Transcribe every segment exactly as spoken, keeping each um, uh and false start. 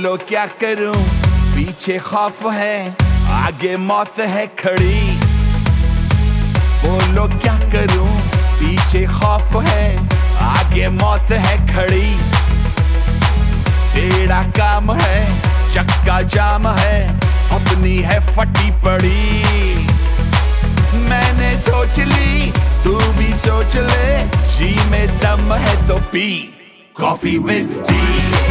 बोलो क्या करूं, पीछे खौफ है, आगे मौत है खड़ी। बोलो क्या करूं, पीछे खौफ है, आगे मौत है खड़ी। टेढ़ा काम है, चक्का जाम है, अपनी है फटी पड़ी। मैंने सोच ली, तू भी सोच ले, जी में दम है तो पी कॉफी विद टी।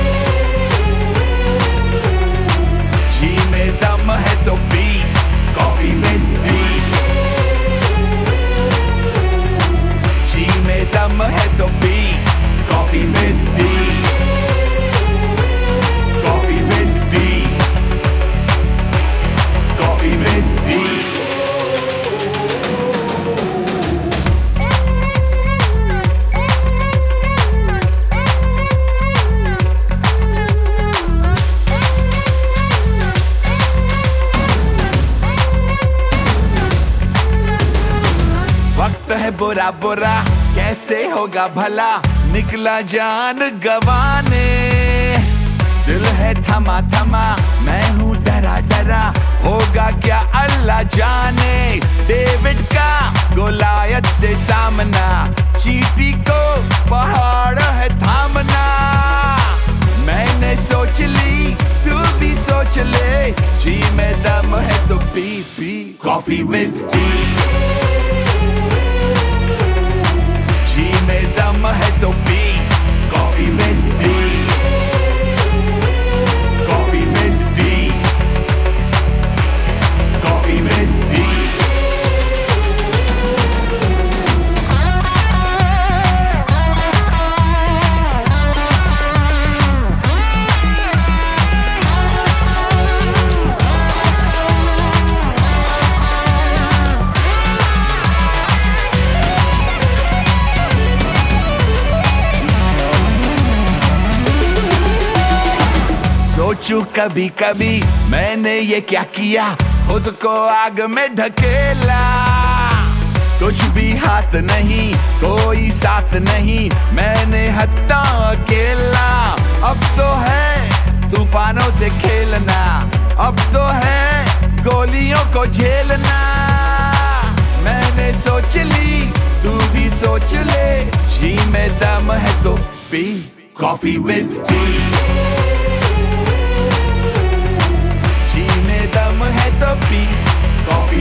जी में दम है तो पी कॉफी विद टी। जी में दम है तो पी coffee with tea. Coffee with tea. Coffee with tea. वक्त है बुरा बुरा, कैसे होगा भला, निकला जान गवाने। दिल है थमा थमा, मैं हूँ डरा डरा, होगा क्या अल्लाह जाने। डेविड का गोलायत से सामना, चींटी को पहाड़ है थामना। मैंने सोच ली, तू भी सोच ले, जी में दम है तो पी पी कॉफी विद टी। जी में दम है तो पी coffee with tea. Coffee with tea. Coffee with tea. सोचूं कभी कभी मैंने ये क्या किया, खुद को आग में ढकेला। कुछ भी हाथ नहीं, कोई साथ नहीं, मैंने हत्ता अकेला। अब तो है तूफानों से खेलना, अब तो है गोलियों को झेलना। मैंने सोच ली, तू भी सोच ले, जी में दम है तो पी कॉफी विद टी। जी में दम है तो पी कॉफी